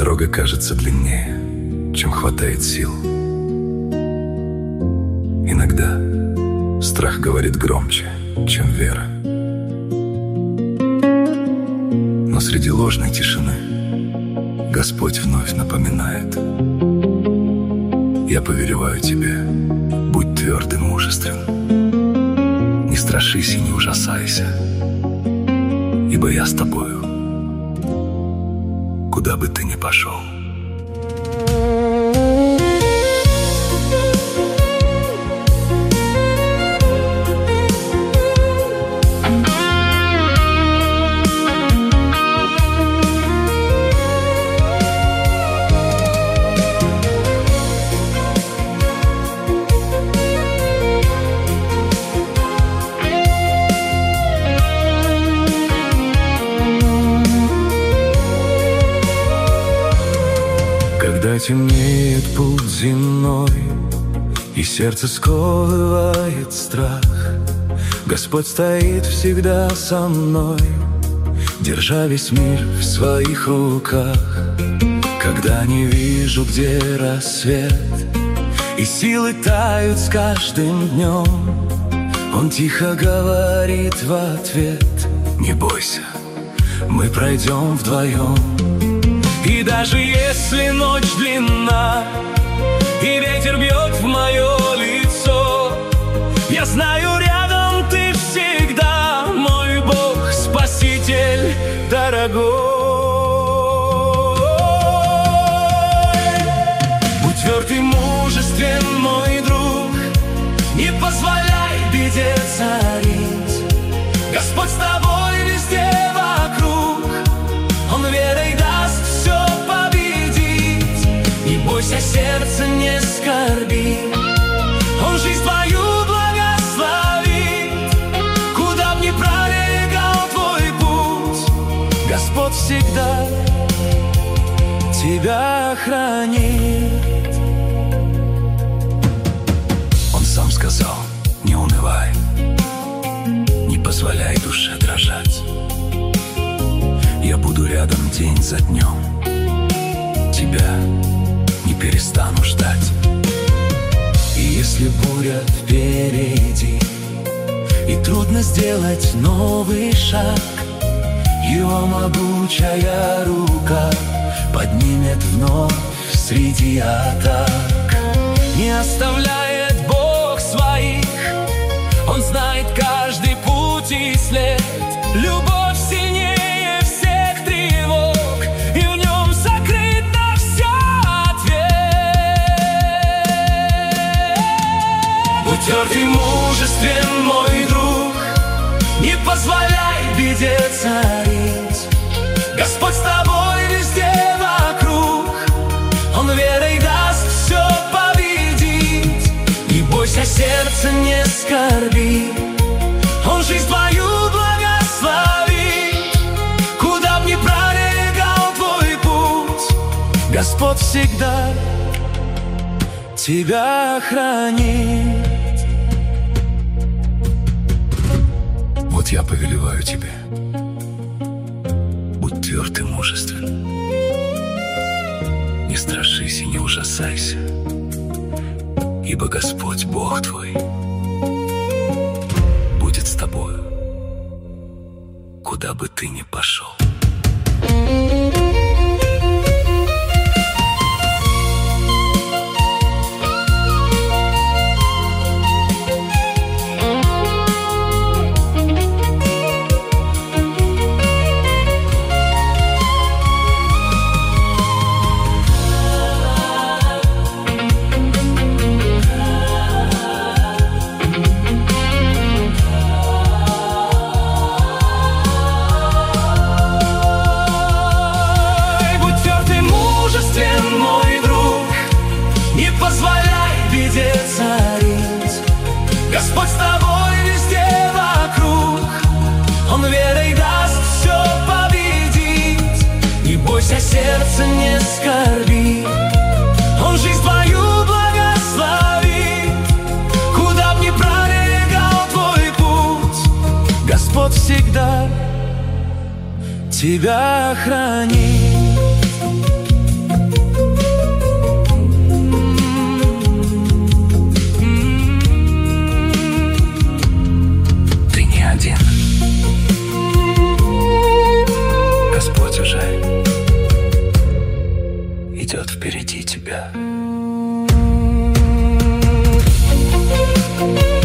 Дорога кажется длиннее, чем хватает сил. Иногда страх говорит громче, чем вера. Но среди ложной тишины Господь вновь напоминает: я повелеваю тебе, будь тверд и мужествен, не страшись и не ужасайся, ибо я с тобою, куда бы ты ни пошел. Когда темнеет путь земной и сердце сковывает страх, Господь стоит всегда со мной, держа весь мир в своих руках. Когда не вижу, где рассвет, и силы тают с каждым днем, Он тихо говорит в ответ: не бойся, мы пройдем вдвоем. И даже если ночь длинна и ветер бьет в мое лицо, я знаю, рядом ты всегда, мой Бог, Спаситель дорогой. Будь тверд и мужествен, мой друг, не позволяй беде царить. Господь с тобой везде вокруг, Он верой даст все победить. Не бойся, сердце не скорби, Он жизнь твою благословит. Куда б ни пролегал твой путь, Господь всегда тебя хранит. Он сам сказал: не унывай, не позволяй душе дрожать. Я буду рядом день за днем, тебя не перестану ждать. И если буря впереди, и трудно сделать новый шаг, Его могучая рука поднимет вновь среди атак. Не оставляет Бог своих, Он знает каждый путь и след. Любовь сильнее всех тревог, и в Нем сокрыт на все ответ. Будь тверд и мужествен, мой друг, не позволяй беде царить. Господь с тобой везде вокруг, Он верой даст все победить. Не бойся, сердце не скорби, Он жизнь твою благословит. Куда б ни пролегал твой путь, Господь всегда тебя хранит. Вот я повелеваю тебе, будь тверд и мужествен, не страшись и не ужасайся, ибо Господь Бог твой будет с тобою, куда бы ты ни пошел. Господь с тобой везде вокруг, Он верой даст все победить. Не бойся, сердце не скорби, Он жизнь твою благословит. Куда б ни пролегал твой путь, Господь всегда тебя хранит. тебя.